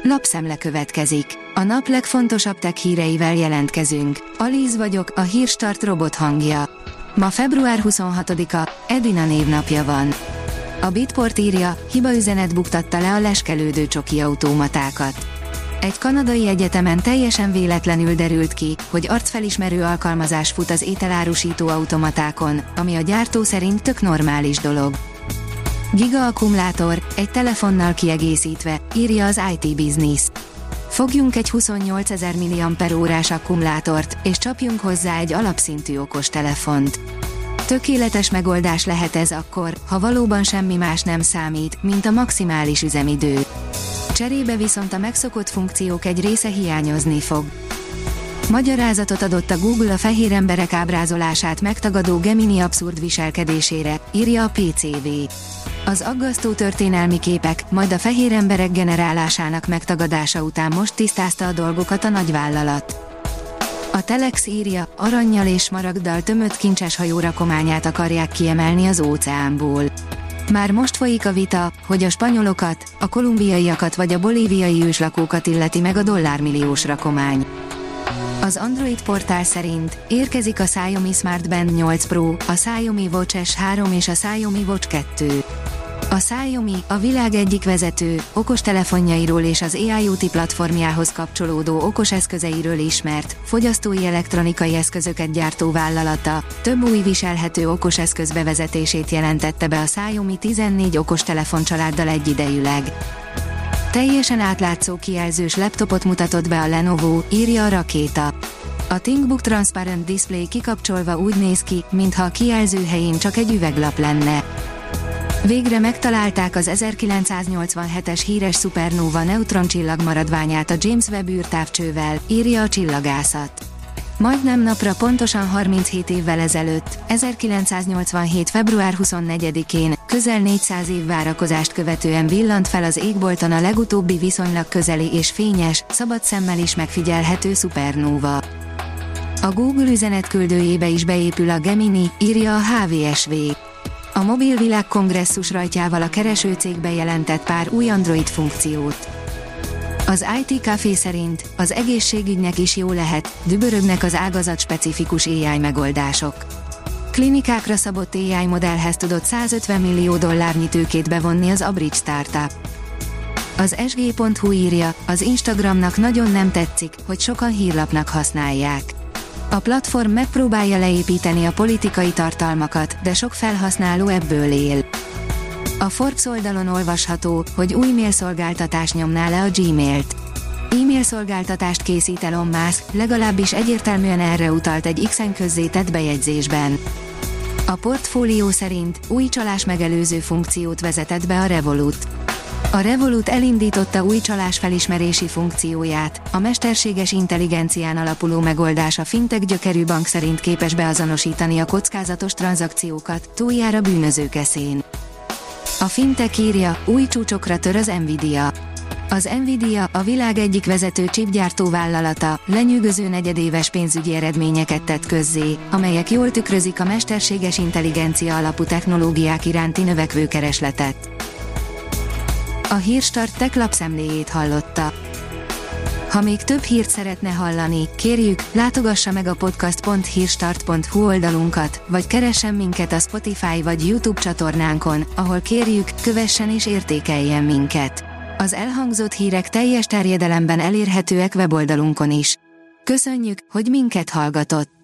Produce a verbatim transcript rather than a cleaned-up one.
Lapszemle következik. A nap legfontosabb tech híreivel jelentkezünk. Alíz vagyok, a Hírstart robot hangja. Ma február huszonhatodika, Edina névnapja van. A Bitport írja, hibaüzenet buktatta le a leskelődő csoki automatákat. Egy kanadai egyetemen teljesen véletlenül derült ki, hogy arcfelismerő alkalmazás fut az ételárusító automatákon, ami a gyártó szerint tök normális dolog. Giga akkumulátor, egy telefonnal kiegészítve, írja az i té Business. Fogjunk egy huszonnyolcezer milliampere órás akkumulátort, és csapjunk hozzá egy alapszintű okostelefont. Tökéletes megoldás lehet ez akkor, ha valóban semmi más nem számít, mint a maximális üzemidő. Cserébe viszont a megszokott funkciók egy része hiányozni fog. Magyarázatot adott a Google a fehér emberek ábrázolását megtagadó Gemini abszurd viselkedésére, írja a pé cé vé. Az aggasztó történelmi képek, majd a fehér emberek generálásának megtagadása után most tisztázta a dolgokat a nagyvállalat. A Telex írja, arannyal és smaragddal tömött kincses hajó rakományát akarják kiemelni az óceánból. Már most folyik a vita, hogy a spanyolokat, a kolumbiaiakat vagy a bolíviai őslakókat illeti meg a dollármilliós rakomány. Az Android portál szerint érkezik a Xiaomi Smart Band nyolc Pro, a Xiaomi Watch es három és a Xiaomi Watch kettő. A Xiaomi, a világ egyik vezető, okostelefonjairól és az IoT platformjához kapcsolódó okoseszközeiről ismert, fogyasztói elektronikai eszközöket gyártó vállalata, több új viselhető okoseszköz bevezetését jelentette be a Xiaomi tizennégy okostelefon családdal egyidejűleg. Teljesen átlátszó kijelzős laptopot mutatott be a Lenovo, írja a Rakéta. A ThinkBook Transparent Display kikapcsolva úgy néz ki, mintha a kijelző helyén csak egy üveglap lenne. Végre megtalálták az ezerkilencszáznyolcvanhetes híres szupernóva neutroncsillag maradványát a James Webb űrtávcsővel, írja a csillagászat. Majdnem napra pontosan harminchét évvel ezelőtt, ezerkilencszáznyolcvanhét február huszonnegyedikén, közel négyszáz év várakozást követően villant fel az égbolton a legutóbbi viszonylag közeli és fényes, szabad szemmel is megfigyelhető szupernóva. A Google üzenetküldőjébe is beépül a Gemini, írja a há vé es vé. A mobilvilág kongresszus rajtjával a keresőcég bejelentett pár új Android funkciót. Az i té Café szerint az egészségügynek is jó lehet, dübörögnek az ágazat specifikus á i megoldások. Klinikákra szabott á i modellhez tudott százötven millió dollárnyi tőkét bevonni az Abridge startup. Az es gé pont hu írja, az Instagramnak nagyon nem tetszik, hogy sokan hírlapnak használják. A platform megpróbálja leépíteni a politikai tartalmakat, de sok felhasználó ebből él. A Forbes oldalon olvasható, hogy új mailszolgáltatás nyomná le a Gmailt. E-mail szolgáltatást készít Elon Musk, legalábbis egyértelműen erre utalt egy X-en közzétett bejegyzésben. A portfólió szerint új csalás megelőző funkciót vezetett be a Revolut. A Revolut elindította új csalás felismerési funkcióját, a mesterséges intelligencián alapuló megoldás a fintech gyökerű bank szerint képes beazonosítani a kockázatos tranzakciókat, túljára bűnözők eszén. A fintech írja, új csúcsokra tör az Nvidia. Az Nvidia, a világ egyik vezető chipgyártó vállalata, lenyűgöző negyedéves pénzügyi eredményeket tett közzé, amelyek jól tükrözik a mesterséges intelligencia alapú technológiák iránti növekvő keresletet. A Hírstart tech lapszemléjét hallotta. Ha még több hírt szeretne hallani, kérjük, látogassa meg a podcast pont hírstart pont hu oldalunkat, vagy keressen minket a Spotify vagy YouTube csatornánkon, ahol kérjük, kövessen és értékeljen minket. Az elhangzott hírek teljes terjedelemben elérhetőek weboldalunkon is. Köszönjük, hogy minket hallgatott!